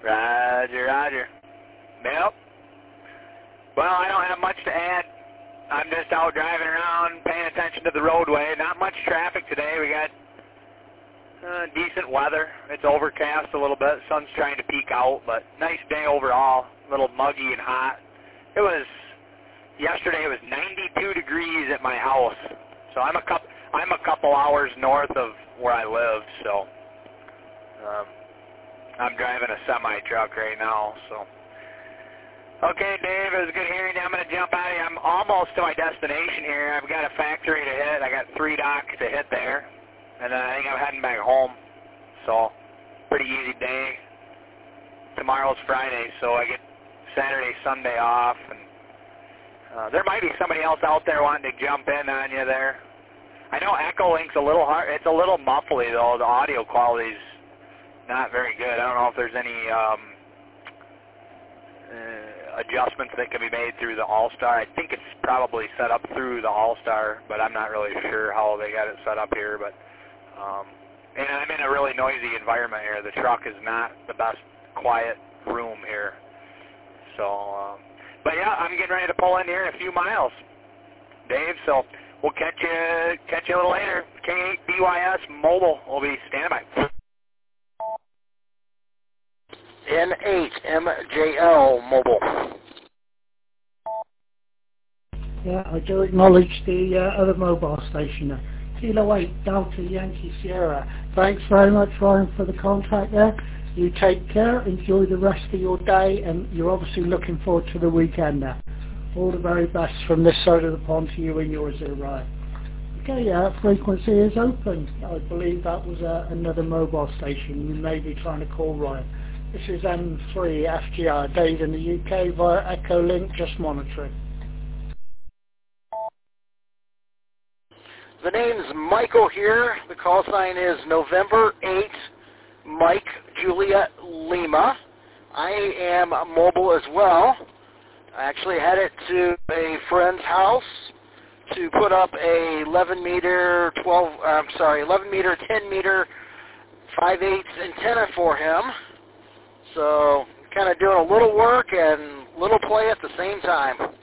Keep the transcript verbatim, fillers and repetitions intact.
Roger, roger. Yep. Well, I don't have much to add. I'm just out driving around, paying attention to the roadway. Not much traffic today. We got uh, decent weather. It's overcast a little bit. Sun's trying to peek out, but nice day overall. A little muggy and hot. It was, yesterday it was ninety-two degrees at my house. So I'm a couple, I'm a couple hours north of where I live, so um, I'm driving a semi-truck right now, so. Okay, Dave, it was good hearing you. I'm going to jump out of here. I'm almost to my destination here. I've got a factory to hit. I got three docks to hit there, and then I think I'm heading back home. So, pretty easy day. Tomorrow's Friday, so I get Saturday, Sunday off, and uh, there might be somebody else out there wanting to jump in on you there. I know Echolink's a little hard. It's a little muffly, though. The audio quality's not very good. I don't know if there's any um, uh, adjustments that can be made through the All-Star. I think it's probably set up through the All-Star, but I'm not really sure how they got it set up here. But um, and I'm in a really noisy environment here. The truck is not the best quiet room here. So, um, but yeah, I'm getting ready to pull in here in a few miles, Dave. So we'll catch you catch you a little later. K eight B Y S Mobile will be standing by. N eight M J L Mobile. Yeah, I do acknowledge the uh, other mobile station there. Kilo eight Delta Yankee Sierra. Thanks very much, Ryan, for the contact there. You take care, enjoy the rest of your day, and you're obviously looking forward to the weekend now. All the very best from this side of the pond to you and yours there, Ryan. Okay, uh, frequency is open. I believe that was uh, another mobile station. You may be trying to call Ryan. This is M three F G R, Dave in the U K via Echolink, just monitoring. The name's Michael here. The call sign is November eighth, Mike Juliet Lima. I am mobile as well. I actually headed to a friend's house to put up a eleven meter, twelve, I'm sorry, eleven meter, ten meter, five eighths antenna for him. So kind of doing a little work and little play at the same time.